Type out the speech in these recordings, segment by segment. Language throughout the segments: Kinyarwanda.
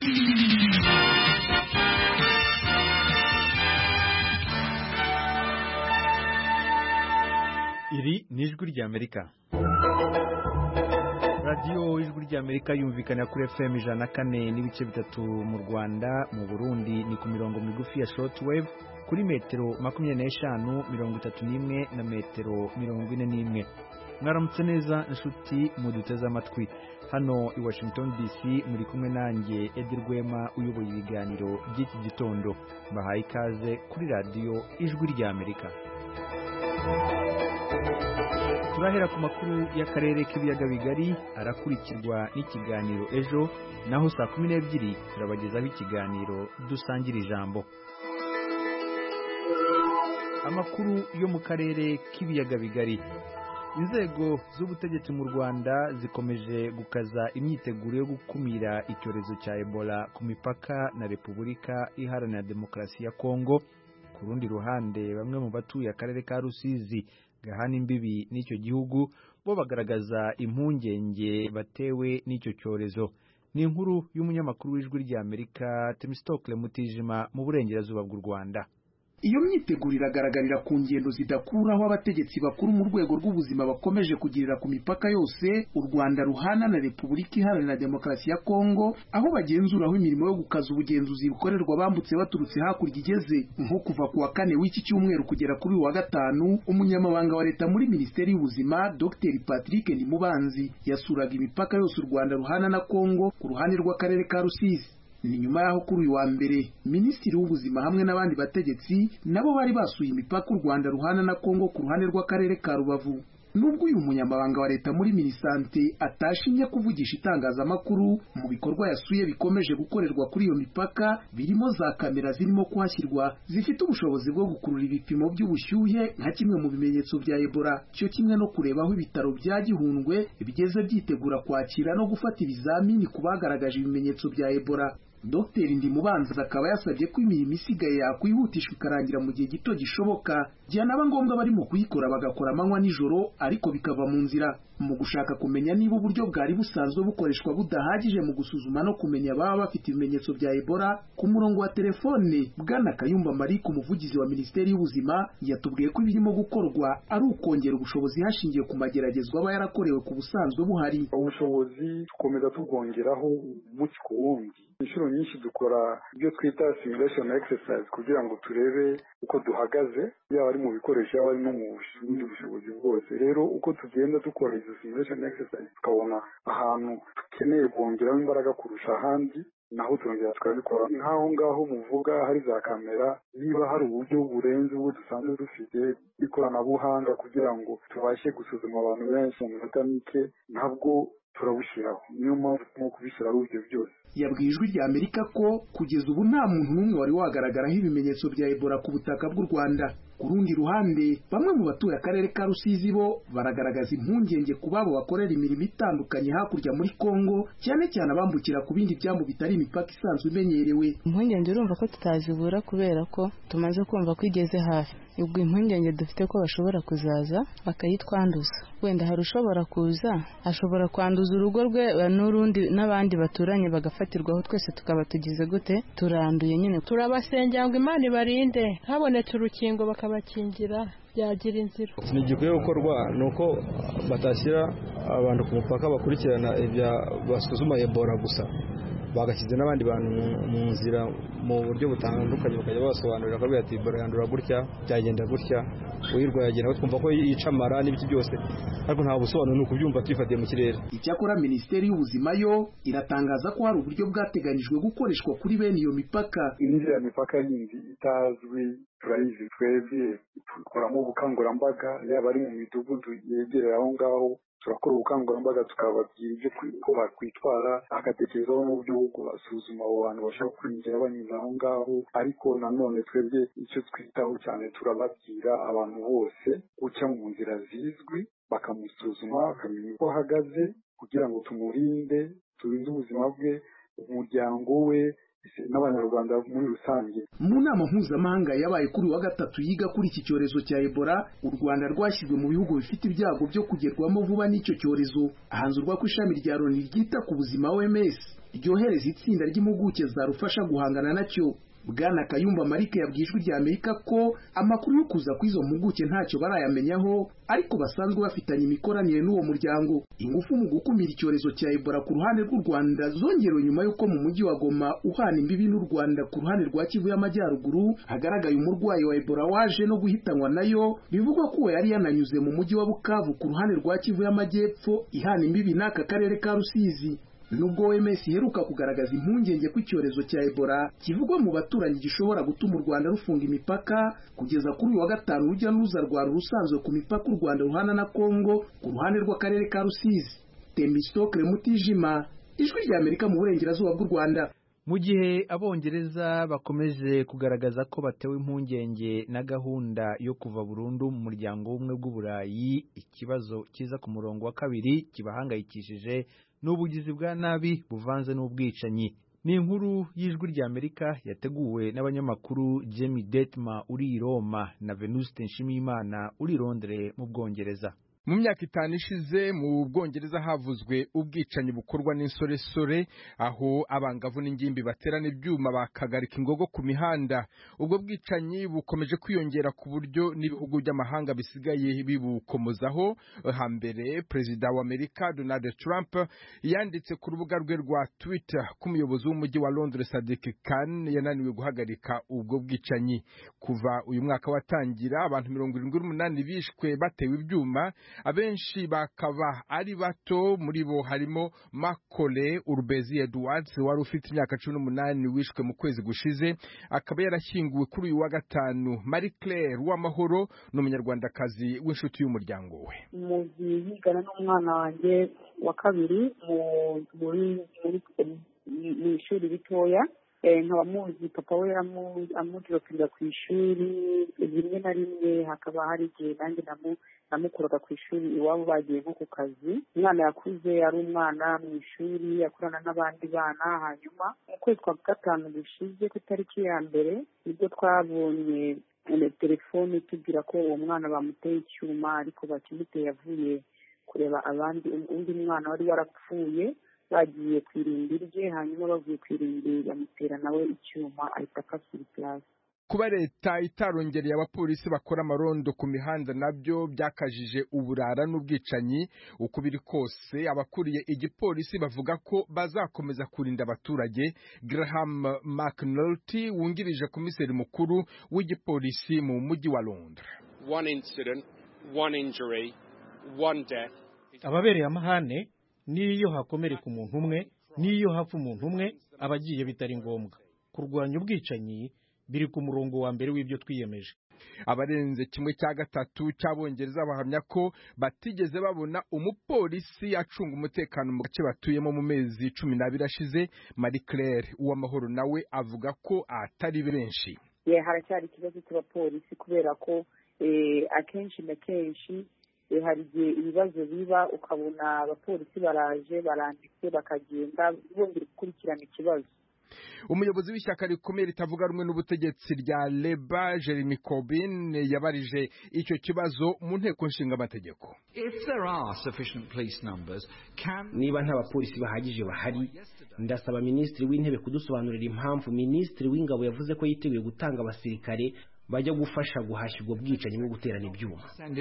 Iri ni ijwi ry'Amerika. radiyo ijwi ry'Amerika yumvikana kuri FM 104.3 mu Rwanda, mu Burundi ni ku mirongo migufi ya shortwave kuri metero 25, 31 na metero 41. Mwaramutse neza inshuti muduteze amatwi. Hano i Washington DC muri kumwe nanjye Edi Rwema uyoboye ibiganiro by'iki gitondo. Bahaye ikaze kuri radiyo ijwi ry'Amerika. Turahera ku makuru y'akarere k'ibiyaga bigari, arakurikirwa n'ikiganiro ejo, naho saa 12 turabagezaho ikiganiro dusangira ijambo. Amakuru yo mu karere k'ibiyaga bigari. Inzego z'ubutegetsi mu Rwanda zikomeje gukaza imyiteguro yo gukumira icyorezo cya Ebola ku mipaka na Repubulika Iharanira Demokarasi ya Kongo. Ku rundi ruhande, bamwe mu batuye akarere ka Rusizi gahana imbibi n'icyo gihugu bo bagaragaza impungenge batewe n'icyo cyorezo. Ni inkuru y'umunyamakuru w'ijwi ry'Amerika Temistokle Mutijima mu burengerazuba bw'u Rwanda. Iyo myiteguro iragaragarira ku ngendo zidakuraho abategetsi bakuru mu rwego rw'ubuzima bakomeje kugirira ku mipaka yose u Rwanda ruhana na Repubulika Iharanira Demokarasi ya Kongo, aho bagenzuraho imirimo yo gukaza ubugenzuzi bukorerwa bambutse baturutse hakurya igeze. Nko kuva ku wa 4 w'iki cyumweru kugera kuri uwa 5, umunyamabanga wa leta muri Minisiteri y'Ubuzima Dr Patrick Ndimubanzi yasuraga imipaka yose u Rwanda ruhana na Kongo ku ruhande rw'akarere ka Rusizi. Ni nyuma yaho kuri uyu wa mbere Minisitiri w'Ubuzima hamwe n'abandi bategetsi nabo bari basuye imipaka u Rwanda ruhana na Kongo ku ruhande rw'akarere ka Rubavu. Nubwo uyu munyamabanga wa leta muri Minisante atashimye kuvugisha itangazamakuru, mu bikorwa yasuye bikomeje gukorerwa kuri iyo mipaka birimo za kamera zirimo kuhashyirwa zifite ubushobozi bwo gukurura ibipimo by'ubushyuhe nka kimwe mu bimenyetso bya Ebola, cyo kimwe no kureba aho ibitaro bya Gihundwe bigeze byitegura kwakira no gufata ibizamini ku bagaragaje ibimenyetso bya Ebola. Dr Ndimubanza akaba yasabye ko imirimo isigaye yakwihutishwa ikarangira mu gihe gito gishoboka, byanaba ngombwa barimo kuyikora bagakora amanywa nijoro ariko bikava mu nzira. Mu gushaka kumenya niba uburyo bwari busanzwe bukoreshwa budahagije mu gusuzuma no kumenya baba bafite ibimenyetso bya Ebola, ku murongo wa telefone Bwana Kayumba Marie, umuvugizi wa Minisiteri y'Ubuzima, yatubwiye ko ibirimo gukorwa ari ukongera ubushobozi hashingiye ku mageragezwa aba yarakorewe ku busanzwe buhari. Ubushobozi tukomeza tubwongeraho umunsi ku wundi. Inshuro nyinshi dukora ibyo twita simulation exercise kugira ngo turebe uko duhagaze, yaba ari mu bikoresho yaba ari no mu bundi bushobozi bwose. Rero uko tugenda dukora izo simulation exercise tukabona ahantu dukeneye kongeraho imbaraga kurusha ahandi, naho turongera tukabikora. Nk'aho ngaho muvuga hari za kamera, niba hari uburyo burenze ubwo dusanzwe dufite ikoranabuhanga kugira ngo tubashe gusuzuma abantu benshi mu minota mike, ntabwo turabushyiraho. Niyo mpamvu turimo kubishyiraho ibyo byose. Yabwiye ijwi ry'Amerika ko kugeza ubu nta muntu n'umwe wari wagaragaraho ibimenyetso bya Ebola ku butaka bw'u Rwanda. Ku rundi ruhande, bamwe mu batuye akarere ka Rusizi bo baragaragaza impungenge ku babo bakorera imirimo itandukanye hakurya muri Kongo, cyane cyane abambukira ku bindi byambu bitari imipaka isanzwe imenyerewe. Impungenge urumva ko tutazibura kubera ko tumaze kumva ko igeze hafi. Ubwo impungenge dufite ko bashobora kuzaza bakayitwanduza. Wenda hari ushobora kuza ashobora kwanduza urugo rwe n'urundi n'abandi baturanye bagafatirwaho, twese tukaba tugize gute turanduye. Nyine turabasengera ngo Imana ibarinde, habonetse urukingo bakabakingira byagira inzira. Ikintu gikwiye gukorwa ni uko batashyira abantu ku mupaka bakurikirana ibya basuzuma Ebola gusa, bagashyize n'abandi bantu mu nzira mu buryo butandukanye bakajya basobanurira ko ati Ebola yandura gutya, byagenda gutya, uyirwaye agenda twumva ko yica amara n'ibiki byose, ariko nta busobanuro nuko byumva twifatiye mu kirere. Icyakora Minisiteri y'Ubuzima yo iratangaza ko hari uburyo bwateganyijwe gukoreshwa kuri bene iyo mipaka. Inzira mipaka yindi itazwi turayizi twebwe, dukoramo ubukangurambaga, yaba ari mu midugudu yegereye aho ngaho turakora ubukangurambaga tukababwira ibyo ko bakwitwara, agatekerezaho n'uburyo bwo kubasuzuma abo bantu bashobora kwinjira banyuze aho ngaho. Ariko nanone twebwe icyo twitaho cyane turababwira abantu bose guca mu nzira zizwi bakamusuzuma bakamenya uko ahagaze kugira ngo tumurinde, turinde ubuzima bwe, umuryango we n'abanyarwanda muri rusange. Mu nama mpuzamahanga yabaye kuri wa 3 yiga kuri iki cyorezo cya Ebola, u Rwanda rwashyizwe mu bihugu bifite ibyago byo kugerwamo vuba n'icyo cyorezo. Ahanzurwa ku ishami rya Loni ryita ku buzima OMS ryohereza itsinda ry'impuguke zarufasha guhangana nacyo. Bwana Kayumba Marike yabwiye Ijwi ry'Amerika ko amakuru yo kuza kw'izo mpuguke ntacyo barayamenyaho, ariko basanzwe bafitanye imikoranire n'uwo muryango. Ingufu mu gukumira icyorezo cya Ebola ku ruhande rw'u Rwanda zongerewe nyuma y'uko mu mujyi wa Goma uhana imbibi n'u Rwanda ku ruhande rwa Kivu y'Amajyaruguru hagaragaye umurwayi wa Ebola waje no guhitanwa nayo. Bivugwa ko yari yananyuze mu mujyi wa Bukavu ku ruhande rwa Kivu y'Amajyepfo ihana imbibi n'aka karere ka Rusizi. Nubwo OMS iheruka kugaragaza impungenge ko icyorezo cya Ebola kivugwa mu baturanyi gishobora gutuma u Rwanda rufunga imipaka, kugeza kuri uyu wa gatanu urujya n'uruza rwari rusanzwe ku mipaka u Rwanda ruhana na Kongo ku ruhande rw'akarere ka Rusizi. Temistokle Mutijima, Ijwi ry'Amerika mu burengerazuba bw'u Rwanda. Mu gihe Abongereza bakomeje kugaragaza ko batewe impungenge na gahunda yo kuva burundu mu muryango w'ubumwe bw'Uburayi, ikibazo kiza ku murongo wa kabiri kibahangayikishije n'ubugizi bwa nabi buvanze n'ubwicanyi. Ni inkuru y'Ijwi ry'Amerika yateguwe n'abanyamakuru Jamie Detma uri i Roma na Venuste Nshimiyimana uri i Londres mu Bwongereza. Mu myaka 5 ishize mu Bwongereza havuzwe ubwicanyi bukorwa n'insoresore, aho abangavu n'ingimbi baterana ibyuma bakagarika ingogo ku mihanda. Ubwo bwicanyi bukomeje kwiyongera ku buryo n'ibihugu by'amahanga bisigaye bibukomozaho. Hambere Perezida wa Amerika Donald Trump yanditse ku rubuga rwe rwa Twitter ko umuyobozi w'umujyi wa Londres Sadiq Khan yananiwe guhagarika ubwo bwicanyi. Kuva uyu mwaka watangira abantu 78 bishwe batewe ibyuma, abenshi bakaba ari bato. Muri bo harimo Makole Urbezi Edwards wari ufite imyaka 18 wishwe mu kwezi gushize, akaba yarashyinguwe kuri uyu wa gatanu. Marie Claire Uwamahoro n'umunyarwandakazi w'inshuti y'umuryango we. Muzi yigana n'umwana wanjye wa kabiri mu ishuri ritoya, nkaba muzi papa we amudiropinga ku ishuri rimwe na rimwe, hakaba hari igihe nanjye namukuraga ku ishuri iwabo bagiye nko ku kazi. Umwana yakuze ari umwana mu ishuri akorana n'abandi bana. Hanyuma mu kwezi kwa gatanu gushize ku itariki ya mbere nibwo twabonye telefone tubwira ko uwo mwana bamuteye icyuma, ariko bakimuteye yavuye kureba undi mwana wari warapfuye, bagiye ku irimbi rye. Hanyuma bavuye ku irimbi bamutera nawe icyuma ahita akasira iplasi. Kuba leta itarongereye abapolisi bakora amarondo ku mihanda nabyo byakajije uburara n'ubwicanyi. Uko biri kose abakuriye igipolisi bavuga ko bazakomeza kurinda abaturage. Graham McNulty wungirije komiseri mukuru w'igipolisi mu mujyi wa Londres. One incident, one injury, one death. Ababereye amahane niyo hakomereka umuntu umwe, niyo hapfa umuntu umwe, abagiye bitari ngombwa. Kurwanya ubwicanyi biri ku murongo wa mbere w'ibyo twiyemeje. Abarenze 1/3 cy'Abongereza bahamya ko batigeze babona umupolisi acunga umutekano mu gace batuyemo mu mezi 12 ashize. Marie Claire Uwamahoro nawe avuga ko atari benshi. Haracyari ikibazo cy'abapolisi kubera ko akenshi na kenshi hari igihe ibibazo biba ukabona abapolisi baraje baranditse bakagenda bongera gukurikirana ikibazo. Umuyobozi w'ishyaka rikomeye ritavuga rumwe n'ubutegetsi rya Labour Jeremy Corbyn yabarije icyo kibazo mu nteko nshinga amategeko. Niba nta bapolisi bahagije bahari, ndasaba minisitiri w'intebe kudusobanurira impamvu minisitiri w'ingabo yavuze ko yiteguye gutanga abasirikare bajya gufasha guhashya ubwo bwicanyi no guterana ibyuma.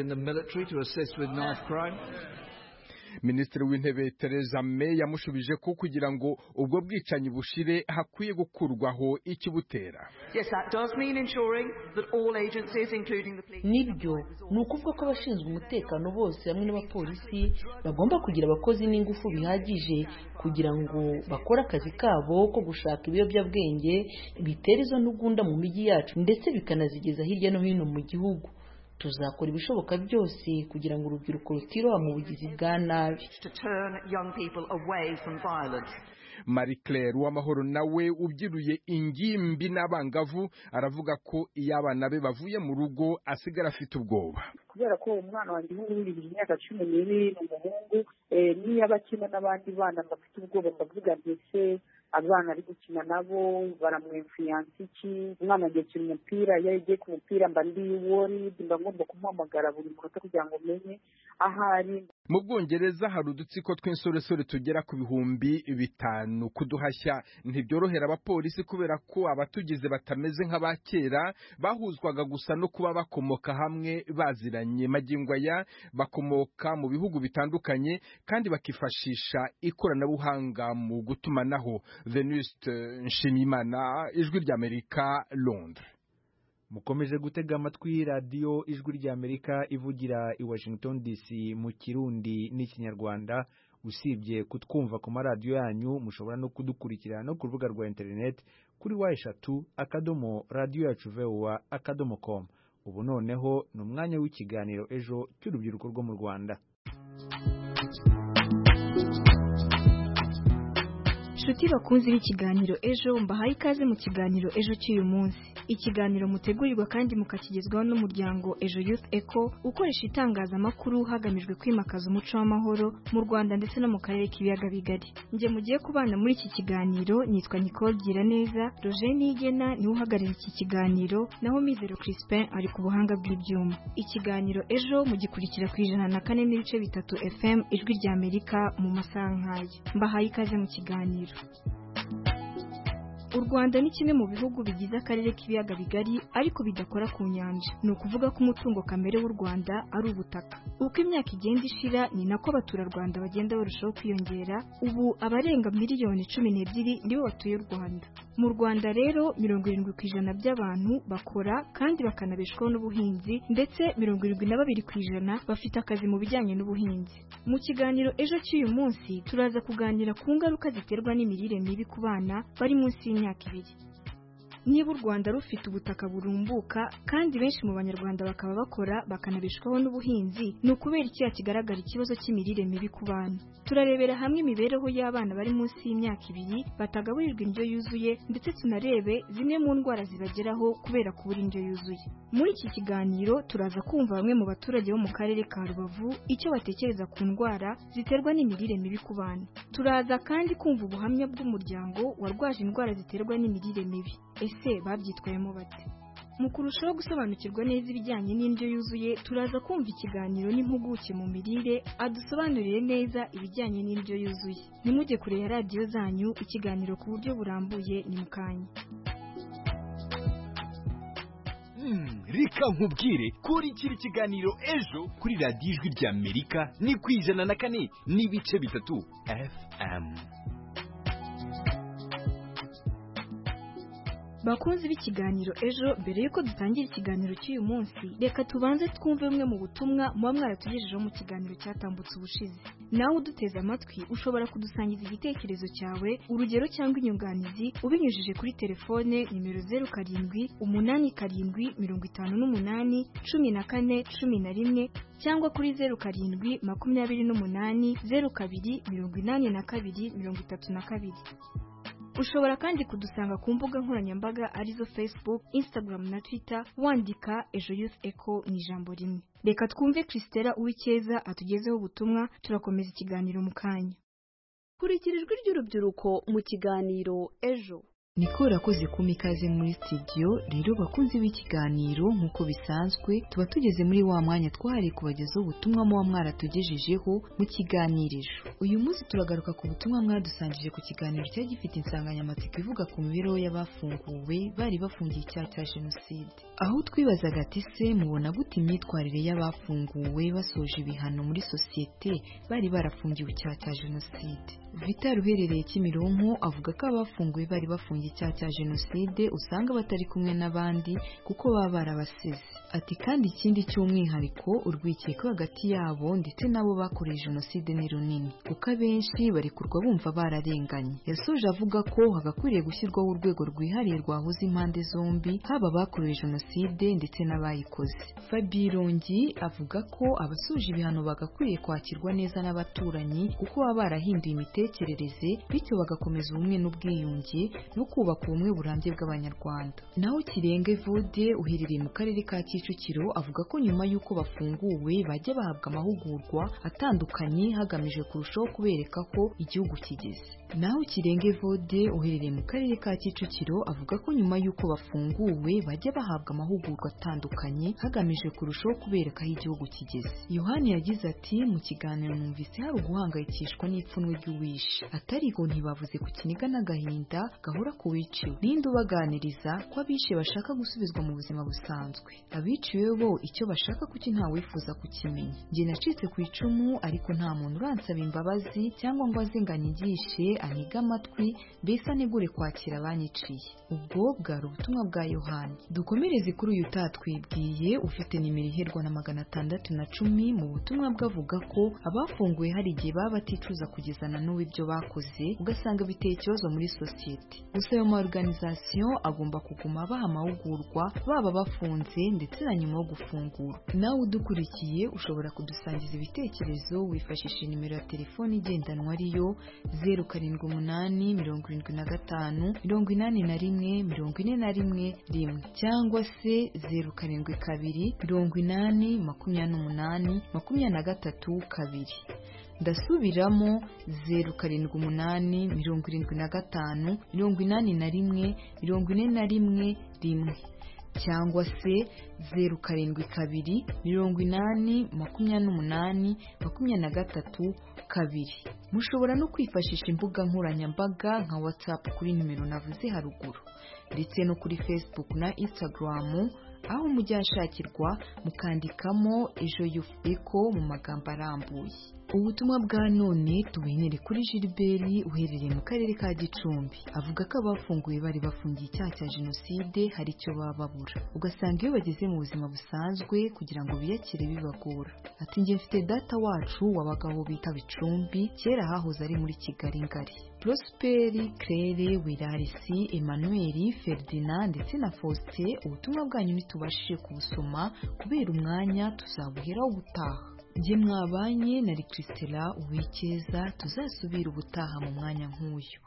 Minisitiri w'intebe Theresa May yamushubije ko kugira ngo ubwo bwicanyi bushire hakwiye gukurwaho ikibutera. Nibyo ni ukuvuga ko abashinzwe umutekano bose hamwe n'abapolisi bagomba kugira abakozi n'ingufu bihagije kugira ngo bakore akazi kabo ko gushaka ibiyobyabwenge bitera izo ntugunda mu mijyi yacu ndetse bikanazigeza hirya no hino mu gihugu. Tuzakora ibishoboka byose kugira ngo urubyiruko rutiroha mu bugizi bwa nabi. Marie Claire Uwamahoro nawe ubyiruye ingimbi n'abangavu aravuga ko iyo abana be bavuye mu rugo asigara afite ubwoba. Kubera ko umwana wanjye w'imyaka 12 n'umuhungu niyo abakina n'abandi bana bafite ubwoba, ndavuga ndetse abana ari gukina nabo baramwinfluence iki, umwana agiye gukina umupira, iyo agiye ku mupira mba ndi worried, mba ngomba kumuhamagara buri munota kugira ngo menye ahari. Mu Bwongereza hari udutsiko tw'insoresore tugera ku 5,000. Kuduhashya ntibyorohera abapolisi kubera ko abatugize batameze nk'abakera, bahuzwaga gusa no kuba bakomoka hamwe baziranye. Magingo aya bakomoka mu bihugu bitandukanye kandi bakifashisha ikoranabuhanga mu gutumanaho. Venuste Nshimiyimana, Ijwi ry'Amerika, Londres. Mukomeje gutega amatwi radiyo Ijwi ry'Amerika ivugira i Washington DC mu Kirundi n'Ikinyarwanda. Usibye kutwumva ku maradiyo yanyu, mushobora no kudukurikira no ku rubuga rwa internet kuri wa3.radioyacu.com. Ubu noneho ni umwanya w'ikiganiro ejo cy'urubyiruko rwo mu Rwanda. Nshuti bakunzi b'ikiganiro ejo, mbahaye ikaze mu kiganiro ejo cy'uyu munsi. Ikiganiro mutegurirwa kandi mukakigezwaho n'umuryango Ejo Youth Echo ukoresha itangazamakuru hagamijwe kwimakaza umuco w'amahoro mu Rwanda ndetse no mu karere k'ibiyaga bigari. Nje mugiye kubana muri iki kiganiro nitwa Nicole Giraneza, Roger Nigena niwe uhagarariye iki kiganiro, naho Mizero Crispin ari ku buhanga bw'ibyuma. Ikiganiro ejo mugikurikira ku 104.3 FM Ijwi ry'Amerika mu masaha nk'aya. Mbahaye ikaze mu kiganiro. U Rwanda ni kimwe mu bihugu bigize akarere k'ibiyaga bigari ariko bidakora ku nyanja. Ni ukuvuga ko umutungo kamere w'u Rwanda ari ubutaka. Uko imyaka igenda ishira ni nako abaturarwanda bagenda barushaho kwiyongera. Ubu abarenga miliyoni 12 nibo batuye u Rwanda. Mu Rwanda rero 70% by'abantu bakora kandi bakanabeshwaho n'ubuhinzi, ndetse 72% bafite akazi mu bijyanye n'ubuhinzi. Mu kiganiro ejo cy'uyu munsi turaza kuganira ku ngaruka ziterwa n'imirire mibi ku bana bari munsi y'imyaka 2. Niba u Rwanda rufite ubutaka burumbuka kandi benshi mu banyarwanda bakaba bakora bakanabeshwaho n'ubuhinzi, ni ukubera iki kigaragara ikibazo cy'imirire mibi ku bana. Turarebera hamwe imibereho y'abana bari munsi y'imyaka 2 batagaburirwa indyo yuzuye, ndetse tunarebe zimwe mu ndwara zibageraho kubera kubura indyo yuzuye. Muri iki kiganiro turaza kumva bamwe mu baturage bo mu karere ka Rubavu icyo batekereza ku ndwara ziterwa n'imirire mibi ku bana. Turaza kandi kumva ubuhamya bw'umuryango warwaje indwara ziterwa n'imirire mibi. Ese babyitwayemo bate? Mu kurushaho gusobanukirwa neza ibijyanye n'indyo yuzuye, turaza kumva ikiganiro n'impuguke mu mirire adusobanurire neza ibijyanye n'indyo yuzuye. Nimujye kure ya radiyo zanyu, ikiganiro ku buryo burambuye ni mukanya. Reka nkubwire kuri kiri kiganiro ejo kuri radiyo Ijwi ry'Amerika ni ku 104.3 FM. Bakunzi b'ikiganiro ejo, mbere yuko dutangira ikiganiro cy'uyu munsi, reka tubanze twumve bumwe mu butumwa muba mwaratugejejeho mu kiganiro cyatambutse ubushize. Nawe uduteze amatwi ushobora kudusangiza igitekerezo cyawe, urugero cyangwa inyunganizi ubinyujije kuri telefone nimero 07 58 58 14 11 cyangwa kuri 07 28 02 82 32. Ushobora kandi kudusanga ku mbuga nkoranyambaga arizo Facebook, Instagram na Twitter wandika Ejo Youth Echo mu ijambo rimwe. Reka twumve Christella Uwikeza atugezeho ubutumwa, turakomeza ikiganiro mu kanya. Kurikirijwe ry'urubyiruko mu kiganiro ejo. Nikora koze kumikaze muri studio. Rero bakunzi b'ikiganiro nk'uko bisanzwe tuba tugeze muri wa mwanya twahari kubagezaho ubutumwa muba mwaratugejejeho mu kiganiriro. Uyu munsi turagaruka ku butumwa mwadusangije ku kiganiro cyari gifite insanganyamatsiko ivuga ku mibereho y'abafunguwe bari bafungiye icyaha cya jenoside. Aho twibazaga ati se mubona gute imyitwarire y'abafunguwe basoje ibihano muri sosiyete bari barafungiwe icyaha cya jenoside. Vital uherereye Kimironko avuga ko abafunguwe bari bafungiye icyaha cya jenoside usanga batari kumwe n'abandi kuko baba barabasize. Ati kandi ikindi cy'umwihariko urwikekwe hagati yabo ndetse nabo bakoreye jenoside ni runini kuko abenshi bari kurwa bumva bararenganye. Yasoje avuga ko hagakwiriye gushyirwaho urwego rwihariye rwahuza impande zombi, haba bakoreye jenoside ndetse n'abayikoze. Fabirongi avuga ko abasoje ibihano bagakwiriye kwakirwa neza n'abaturanyi kuko baba barahinduye imitekerereze bityo bagakomeza ubumwe n'ubwiyunge no kubaka ubumwe burambye bw'abanyarwanda. Naho Kirenge Vode uherereye mu karere ka Kicukiro avuga ko nyuma y'uko bafunguwe bajya bahabwa amahugurwa atandukanye hagamijwe kurushaho kubereka ko igihugu kigeze. Naho Kirenge Vode uherereye mu karere ka Kicukiro avuga ko nyuma y'uko bafunguwe bajya bahabwa amahugurwa atandukanye hagamijwe kurushaho kubereka aho igihugu kigeze. Yohani yagize ati mu kiganiro numvise hari uguhangayikishwa n'ipfunwe ry'uwishe, atariko ntibavuze ku kiniga n'agahinda gahora ku wiciwe, ninde ubaganiriza ko abishe bashaka gusubizwa mu buzima busanzwe, abiciwe bo icyo bashaka kuki nta wifuza kukimenya. Njye nacitse ku icumu ariko nta muntu uransaba imbabazi cyangwa ngo aze nganyigishe aniga amatwi mbese anegure kwakira abanyiciye. Ubwo bwari ubutumwa bwa Yohani. Dukomereze kuri uyu utatwibwiye ufite nimero iherwa na 610 mu butumwa bwavuga ko abafunguwe hari igihe baba baticuza kugezana n'uwo ibyo bakoze ugasanga biteye ikibazo muri sosiyete. Gusa ayo ma-organisation agomba kuguma baha amahugurwa baba bafunze ndetse na nyuma yo gufungura. Nawe udukurikiye ushobora kudusangiza ibitekerezo wifashishije nimero ya telefoni igendanwa ariyo 0785854141 cyangwa se 07288823 ndasubiramo 0785854141 cyangwa se 07288823. Mushobora no kwifashisha imbuga nkoranyambaga nka WhatsApp kuri nimero navuze haruguru ndetse no kuri Facebook na Instagram aho mujyashakirwa mukandikamo Ejo Youth Echo mu magambo arambuye. Ubutumwa bwa none tubuhinire kuri Gilbert uherereye mu karere ka Gicumbi avuga ko abafunguye bari bafungiye icyaha cya jenoside hari icyo baba babura ugasanga iyo bageze mu buzima busanzwe kugira ngo biyakire bibagora. Ati njye mfite data wacu wabagaho bita Bicumbi kera hahoze ari muri Kigali ngari. Prosperi, Claire, Wirarisi, Emmanuel, Ferdinand ndetse na Faustin ubutumwa bwanyu nitubashije kubusoma kubera umwanya tuzabuheraho gutaha. Njye mwabanye na Christela Uwikeza tuzasubira ubutaha mu mwanya nk'uyu.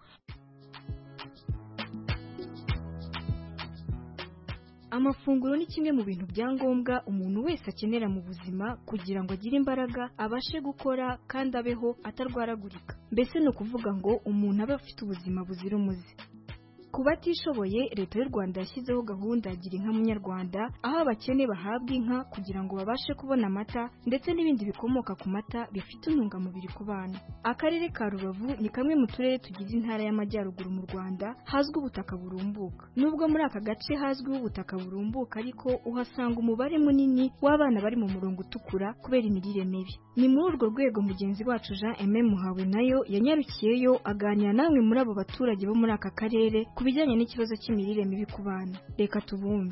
Amafunguro ni kimwe mu bintu byangombwa umuntu wese akenera mu buzima kugira ngo agire imbaraga abashe gukora kandi abeho atarwaragurika. Mbese ni ukuvuga ngo umuntu abe afite ubuzima buzira umuze. Ku batishoboye leta y'u Rwanda yashyizeho gahunda ya gira inka munyarwanda aho abakene bahabwa inka kugira ngo babashe kubona amata ndetse n'ibindi bikomoka ku mata bifite intungamubiri ku bana. Akarere ka Rubavu ni kamwe mu turere tugize intara y'Amajyaruguru mu Rwanda hazwi ubutaka burumbuka. Nubwo muri aka gace hazwiho ubutaka burumbuka ariko uhasanga umubare munini w'abana bari mu murongo utukura kubera imirire mibi. Ni muri urwo rwego mugenzi wacu Jean Aime Muhawe nayo yanyarukiyeyo aganira namwe muri abo baturage bo muri aka karere kubijyanye n'ikibazo cy'imirire mibi ku bana. Reka tubumve.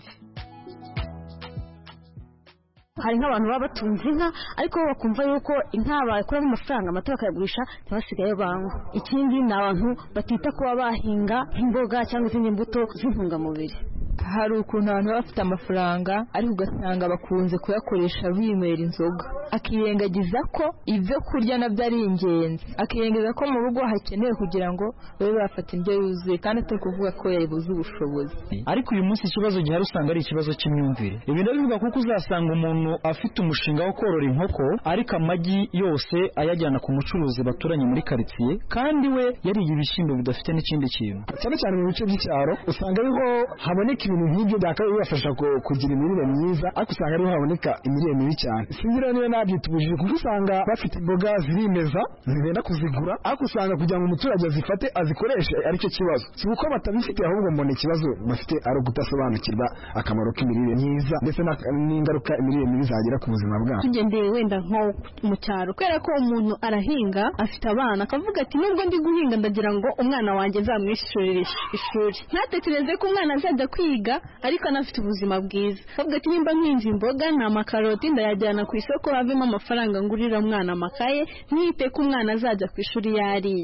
Hari nk'abantu baba batunze inka ariko bakumva yuko inka bakuramo amafaranga amata bakayagurisha ntibasigaye banywa. Ikindi ni abantu batita kuba bahinga imboga cyangwa izindi mbuto z'intungamubiri. Hari ukuntu abantu baba bafite amafaranga ariko ugasanga bakunze kuyakoresha binywera inzoga, akirengagiza ko ibyo kurya nabyo ari ingenzi, akirengagiza ko mu rugo hakenewe kugira ngo babe bafata indyo yuzuye kandi atari kuvuga ko yabuze ubushobozi. Ariko uyu munsi ikibazo gihari usanga ari ikibazo cy'imyumvire. Ibi ndabivuga kuko uzasanga umuntu afite umushinga wo korora inkoko ariko amagi yose ayajyana ku mucuruzi baturanye muri quartier kandi we yariye ibishyimbo bidafite n'ikindi kintu. Cyane cyane mu bice by'icyaro usanga ariho haboneka ibintu nk'ibyo byakabaye bibafasha kugira imirire myiza ariko usanga ariho haboneka imirire mibi cyane. Singira niba nabyitubujije kuko usanga bafite imboga zirimeza ntibenda kuzigura ariko usanga kugira ngo umuturage azifate azikoreshe aricyo kibazo. Si uko batabifite ahubwo mbona ikibazo bafite ari ugudasobanukirwa akamaro k'imirire myiza ndetse n'ingaruka imirire mibi zagira ku buzima bwabo. Tugendeye wenda nko mu cyaro kubera ko umuntu arahinga afite abana akavuga ati nubwo ndi guhinga ndagira ngo umwana wanjye nzamwishurire ishuri, ntatekereze ko umwana azajya kwiga ariko anafite ubuzima bwiza. Avuga ati nimba nkinze imboga na makaroti ndayajyana ku isoko havemo amafaranga ngurira umwana amakaye ntite ko umwana azajya ku ishuri yariye.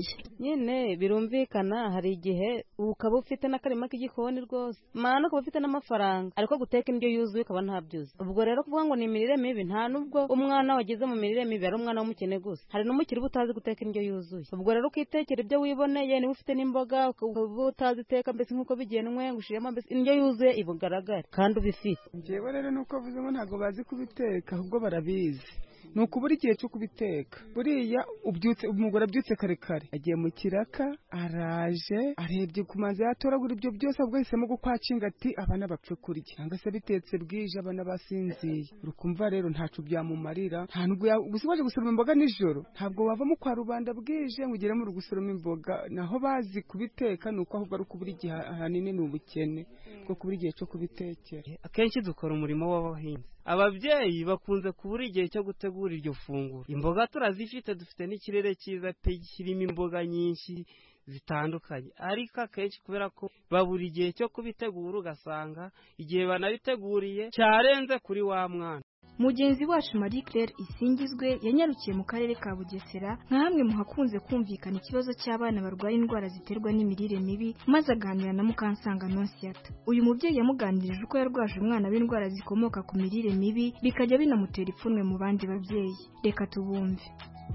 nyine birumvikana hari igihe ukaba ufite n'akarima k'igikoni rwose mana ukaba ufite n'amafaranga ariko guteka indyo yuzuye ukaba ntabyuzi. Ubwo rero kuvuga ngo ni imirire mibi, nta nubwo umwana wagize mu mirire mibi ari umwana w'umukene gusa, hari n'umukire uba utazi guteka indyo yuzuye. Ubwo rero ukitekera ibyo wiboneye, niba ufite n'imboga ukaba utazi iteka mbese nk'uko bigenwe ngo ushiremo mbese indyo yuzuye ibugaragare kandi ubifite. Njyewe rero nuko avuze ngo ntabwo bazi kubiteka ahubwo barabizi, ni ukubura igihe cyo kubiteka. Buriya umugore abyutse kare kare agiye mu kiraka, araje arebye ku mazi yatoragura ibyo byose, ahubwo ahisemo gukwacinga ati abana bapfe kurya, cyangwa se bitetse bwije abana basinziye. Urukumva rero ntacu byamumarira, nta nubwo gusa waje gusoroma imboga nijoro, ntabwo wava mu kwa rubanda bwije ngo ugere mu gusoroma imboga. Naho bazi kubiteka, ni uko ahubwo ari ukubura igihe, ahanini ni ubukene bwo kubura igihe cyo kubitekera. Akenshi dukora umurimo w'abahinzi, ababyeyi bakunze kubura igihe cyo gutegura iryo funguro. Imboga turazifite, dufite n'ikirere cyiza pe kirimo imboga nyinshi zitandukanye, ariko akenshi kubera ko babura igihe cyo kubitegura, ugasanga igihe banabiteguriye cyarenze kuri wa mwana. Mugenzi wacu Marie Claire Isingizwe yanyarukiye mu karere ka Bugesera nka hamwe mu hakunze kumvikana ikibazo cy'abana barwaye indwara ziterwa n'imirire mibi, maze aganira na Mukansanga Nonsiyata. Uyu mubyeyi yamuganirije uko yarwaje umwana w'indwara zikomoka ku mirire mibi bikajya binamutera ipfunwe mu bandi babyeyi. Reka tubumve.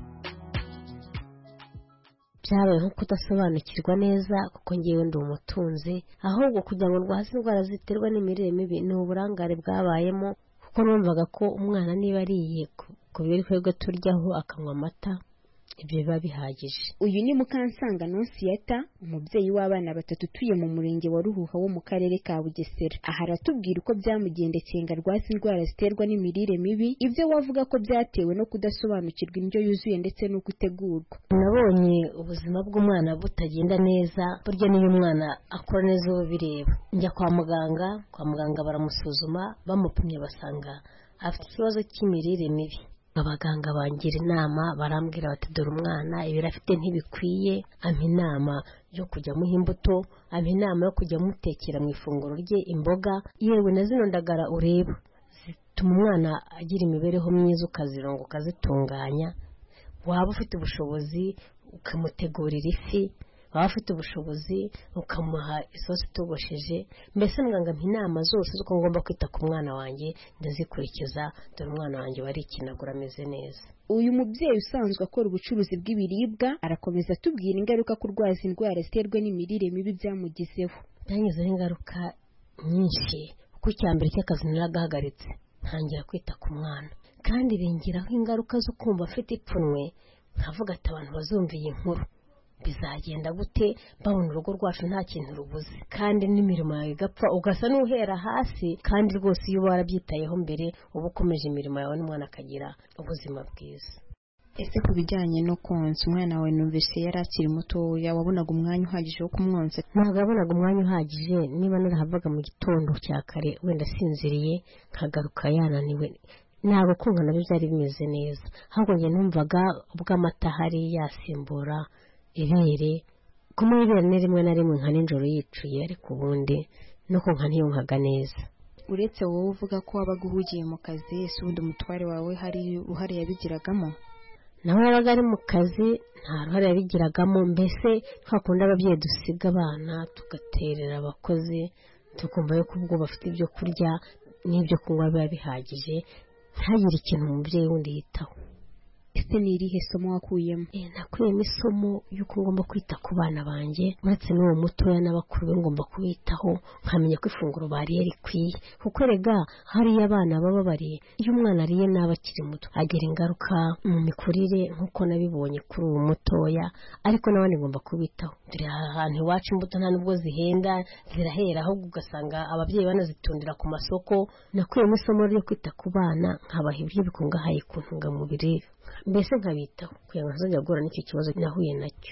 Byabaye nko kudasobanukirwa neza kuko ngewe ndi umutunzi, ahubwo kugira ngo ndwaze indwara ziterwa n'imirire mibi ni uburangare bwabayemo, kuko numvaga ko umwana niba ariye ku biribwa turyaho akanywa amata ibyo biba bihagije. Uyu ni Mukansanga Nonsiyata, umubyeyi w'abana batatu utuye mu murenge wa Ruhuha wo mu karere ka Bugesera. Aha aratubwira uko byamugendekeye ngo arwaze indwara ziterwa n'imirire mibi, ibyo wavuga ko byatewe no kudasobanukirwa indyo yuzuye ndetse n'uko itegurwa. Nabonye ubuzima bw'umwana butagenda neza, burya niyo umwana akora neza uwo bireba. Njya kwa muganga baramusuzuma, bamupimye basanga afite ikibazo cy'imirire mibi. Abaganga bangira inama, barambwira bati dore umwana ibiro afite ntibikwiye, ampa inama yo kujya muha imbuto, ampa inama yo kujya mutekera mu ifunguro rye imboga, yewe na zino ndagara ureba zituma umwana agira imibereho myiza, ukazironga ukazitunganya. Waba ufite ubushobozi ukamutegurira ifi, waba ufite ubushobozi ukamuha isosi itogosheje. Mbese muganga ampa inama zose z'uko ngomba kwita ku mwana wanjye, ndazikurikiza, dore umwana wanjye warikinagura ameze neza. Uyu mubyeyi usanzwe akora ubucuruzi bw'ibiribwa arakomeza atubwira ingaruka kurwaza indwara ziterwa n'imirire mibi byamugizeho. Byangizeho ingaruka nyinshi, kuko icya mbere cy'akazi naragahagaritse, ntangira kwita ku mwana, kandi bingiraho ingaruka zo kumva afite ipfunwe, nkavuga ati abantu bazumva iyi nkuru bizagenda gute, babona urugo rwacu nta kintu rubuze, kandi n'imirimo yawe igapfa, ugasa n'uhera hasi. Kandi rwose iyo warabyitayeho mbere uba ukomeje imirimo yawe n'umwana akagira ubuzima bwiza. Ese ku bijyanye no konsa umwana wawe, numvise yari akiri mutoya, wabonaga umwanya uhagije wo kumwonsa? Ntabwo wabonaga umwanya uhagije, niba narahavaga mu gitondo cya kare wenda asinziriye nkagaruka yananiwe, ntabwo kumva nabyo byari bimeze neza. Ahubwo njye numvaga ubwo amata ahari yasimbura ibere, kumuha ibere rimwe na rimwe nka nijoro yicuye, ariko ubundi nuko nka ntiyumvaga neza. Uretse wowe uvuga ko wabaga uhugiye mu kazi, ese ubundi umutware wawe hari uruhare yabigiragamo? Nawe yabaga ari mu kazi, nta ruhare yabigiragamo. Mbese twakunda ababyeyi dusiga abana tugaterera abakozi, tukumva yuko ubwo bafite ibyo kurya n'ibyo kunywa biba bihagije, ntagire ikintu umubyeyi wundi yitaho. Ese ni irihe somo wakuyemo? Nakuyemo isomo y'uko ngomba kwita ku bana banjye, uretse n'uwo mutoya n'abakuru be ngomba kubitaho, nkamenya ko ifunguro bariye rikwiye, kuko rega hariyo abana baba bariye, iyo umwana ariye nabi akiri muto agira ingaruka mu mikurire nk'uko nabibonye kuri uwo mutoya, ariko n'abandi ngomba kubitaho. Dore ahantu iwacu imbuto nta nubwo zihenda, zirahera, ahubwo ugasanga ababyeyi banazitundira ku masoko. Nakuyemo isomo ryo kwita ku bana, nkabaha ibiryo bikungahaye ku ntungamubiri, mbese nkabitaho kugira ngo ntazajya guhura n'icyo kibazo nahuye nacyo.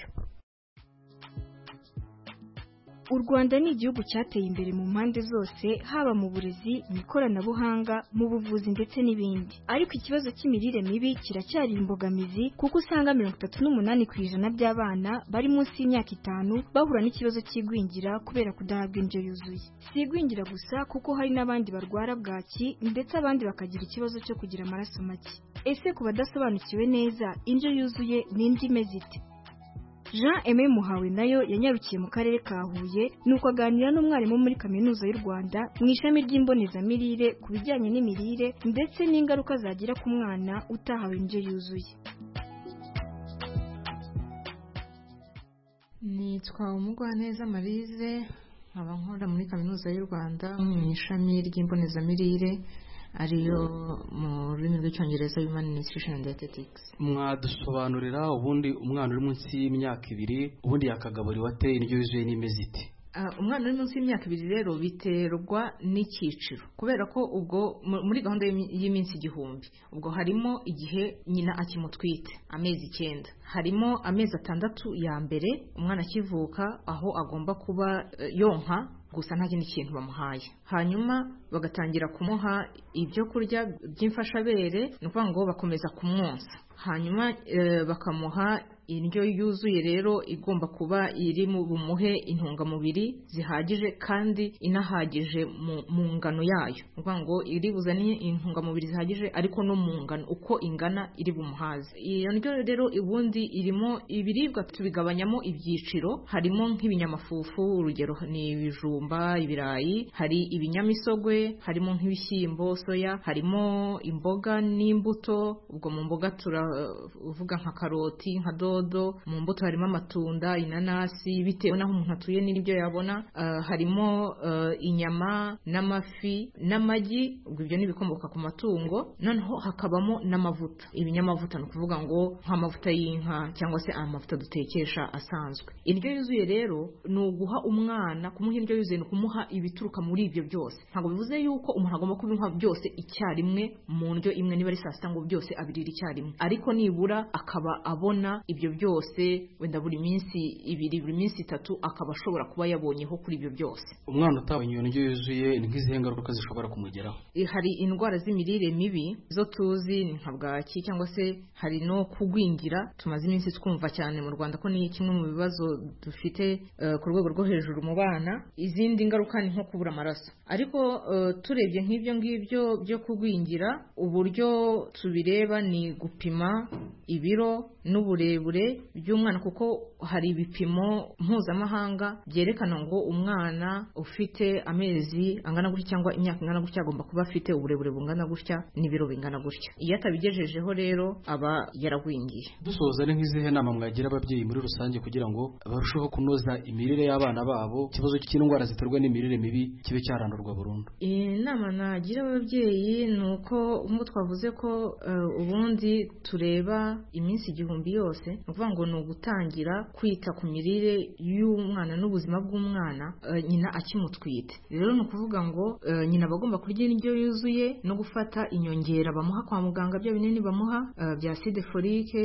U Rwanda ni igihugu cyateye imbere mu mpande zose, haba mu burezi, mu ikoranabuhanga, mu buvuzi ndetse n'ibindi. Ariko ikibazo cy'imirire mibi kiracyari imbogamizi, kuko usanga 38% by'abana bari munsi y'imyaka 5 bahura n'ikibazo cy'igwingira kubera kudahabwa indyo yuzuye. Si igwingira gusa, kuko hari n'abandi barwara bwaki ndetse abandi bakagira ikibazo cyo kugira amaraso make. Ese ku badasobanukiwe neza indyo yuzuye ni indi imeze ite? Jean Aimé Muhawe nayo yanyarukiye mu karere ka Huye nuko aganira n'umwarimu muri kaminuza y'u Rwanda mu ishami ry'imbonezamirire ku bijyanye n'imirire ndetse n'ingaruka zagira ku mwana utahawe indyo yuzuye. Nitwa Umugwaneza Marize, nkaba nkora muri kaminuza y'u Rwanda mu ishami ry'imbonezamirire ariyo mu rurimi rw'icyongereza Human Nutrition and Dietetics. Mwadusobanurira ubundi umwana uri munsi y'imyaka 2 ubundi yakagaburiwe ate indyo yuzuye n'imeze ite? Umwana uri munsi y'imyaka 2 rero biterwa n'icyiciro, kubera ko ubwo muri gahunda y'iminsi 1000 ubwo harimo igihe nyina akimutwite amezi 9, harimo amezi 6 ya mbere umwana akivuka aho agomba kuba yonka gusa nta kindi kintu bamuhaye, hanyuma bagatangira kumuha ibyo kurya by'imfashabere, ni ukuvuga ngo bakomeza kumwonsa, hanyuma bakamuha indyo yuzuye rero igomba kuba iri mu bumuhe intungamubiri zihagije kandi inahagije mu ngano yayo, ni ukuvuga ngo iri buzane intungamubiri zihagije ariko no mu ngano uko ingana iri bumuhaze. Iyo ndyo rero ubundi irimo ibiribwa tubigabanyamo ibyiciro, harimo nk'ibinyamafufu, urugero ni ibijumba, ibirayi, hari ibinyamisogwe, harimo nk'ibishyimbo, soya, harimo imboga n'imbuto, ubwo mu mboga turavuga nka karoti, nka mu mbuto harimo amatunda, inanasi, bitewe naho umuntu atuye n'ibyo yabona, harimo inyama n'amafi n'amagi, ubwo ibyo n'ibikomoka ku matungo, noneho hakabamo n'amavuta. Ibinyamavuta ni ukuvuga ngo nk'amavuta y'inka cyangwa se amavuta dutekesha asanzwe. Indyo yuzuye rero ni uguha umwana, kumuha indyo yuzuye ni ukumuha ibituruka muri ibyo byose. Ntabwo bivuze yuko umuntu agomba kubimuha byose icyarimwe mu ndyo imwe, niba ari saa sita ngo byose abirira icyarimwe, ariko nibura akaba abona ibyo byose wenda buri minsi 2 buri minsi 3 akaba ashobora kuba yabonyeho kuri ibyo byose. Umwana utabonye indyo yuzuye ni nk'izihe ngaruka zishobora kumugeraho? Hari indwara z'imirire mibi zo tuzi nka bwaki cyangwa se hari no kugwingira, tumaze iminsi twumva cyane mu Rwanda ko ni kimwe mu bibazo dufite ku rwego rwo hejuru mu bana. Izindi ngaruka ni nko kubura amaraso, ariko turebye nk'ibyo ngibyo byo kugwingira, uburyo tubireba ni gupima ibiro n'uburebure by'umwana, kuko hari ibipimo mpuzamahanga byerekana ngo umwana ufite amezi angana gutya cyangwa imyaka ingana gutya agomba kuba afite uburebure bungana gutya n'ibiro bingana gutya. Iyo atabigejejeho rero aba yaragwingiye. Dusoza ni nk'izihe nama mwagira ababyeyi muri rusange kugira ngo barusheho kunoza imirire y'abana babo, ikibazo cy'indwara ziterwa n'imirire mibi kibe cyarandurwa burundu? Inama nagira ababyeyi ni uko nk'uko twavuze ko ubundi tureba iminsi 1000 yose, ni ukuvuga ngo ni ugutangira kwita ku mirire y'umwana n'ubuzima bw'umwana nyina akimutwite. Rero ni ukuvuga ngo nyina bagomba kurya indyo yuzuye no gufata inyongera bamuha kwa muganga, bya binini bamuha bya acide folique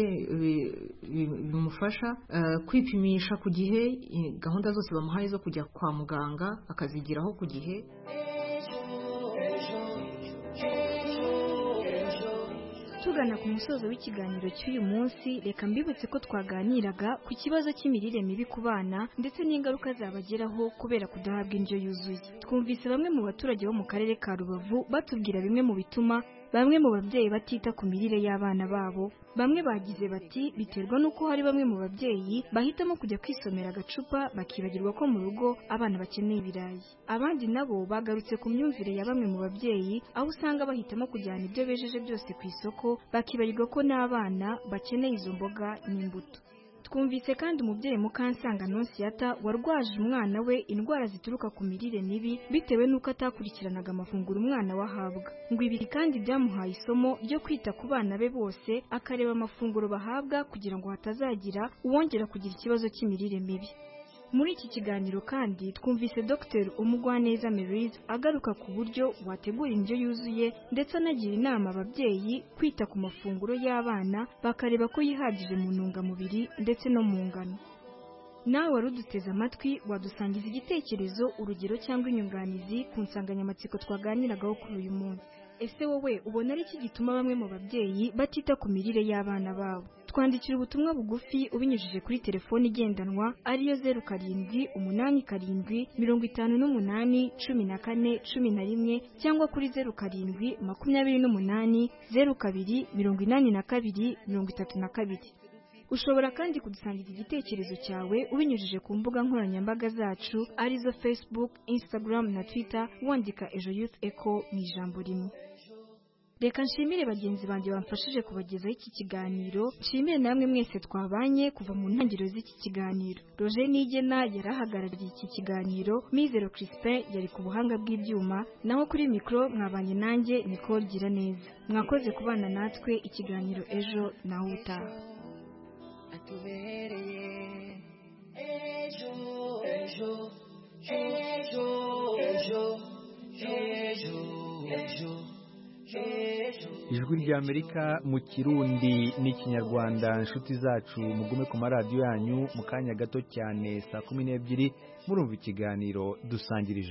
bimufasha kwipimisha ku gihe, gahunda zose bamuhaye zo kujya kwa muganga akazigiraho ku gihe. Tugana ku musozo w'ikiganiro cy'uyu munsi, reka mbibutse ko twaganiraga ku kibazo cy'imirire mibi ku bana ndetse n'ingaruka zabageraho kubera kudahabwa indyo yuzuye. Twumvise bamwe mu baturage bo mu karere ka Rubavu batubwira bimwe mu bituma bamwe mu babyeyi batita ku mirire y'abana babo. Bamwe bagize bati biterwa nuko hari bamwe mu babyeyi bahitamo kujya kwisomera agacupa bakibagirwa ko mu rugo abana bakeneye ibirayi. Abandi nabo bagarutse ku myumvire ya bamwe mu babyeyi, aho usanga bahitamo kujyana ibyo bejeje byose ku isoko bakibagirwa ko n'abana bakeneye izo mboga n'imbuto. Twumvise kandi umubyeyi Mukansanga Nonsiyata warwaje umwana we indwara zituruka ku mirire mibi bitewe nuko atakurikiranaga amafunguro umwana wahabwa. Ngo ibi kandi byamuhaye isomo ryo kwita ku bana be bose, akareba amafunguro bahabwa kugira ngo hatazagira uwongera kugira ikibazo cy'imirire mibi. Muri iki kiganiro kandi twumvise Dr. Umugwaneza Marize agaruka ku buryo wategura indyo yuzuye ndetse anagira inama ababyeyi kwita ku mafunguro y'abana bakareba ko yihagije mu ntungamubiri ndetse no mu ngano. Nawe wari uduteze amatwi wadusangiza igitekerezo, urugero cyangwa inyunganizi ku nsanganyamatsiko twaganiragaho kuri uyu munsi. Ese wowe ubona ari iki gituma bamwe mu babyeyi batita ku mirire y'abana babo? Twandikira ubutumwa bugufi ubinyujije kuri telefoni igendanwa ariyo 0758581411 cyangwa kuri 0728028232. ushobora kandi kudusangiza igitekerezo cyawe ubinyujije ku mbuga nkoranyambaga zacu arizo Facebook, Instagram na Twitter wandika Ejo Youth Echo mu ijambo rimwe. Reka nshimire bagenzi banjye bamfashije kubagezaho iki kiganiro, nshimire namwe mwese twabanye kuva mu ntangiriro z'iki kiganiro. Roger Nigena yarahagarariye iki kiganiro, Mizero Crispin yari ku buhanga bw'ibyuma, naho kuri mikro mwabanye nanjye Nicole Giraneza. Mwakoze kubana natwe ikiganiro Ejo naho utaha. Ijwi ry'Amerika mu Kirundi n'Ikinyarwanda. Inshuti zacu mugume ku maradiyo yanyu, mu kanya gato cyane saa 12 murumva ikiganiro dusangirije.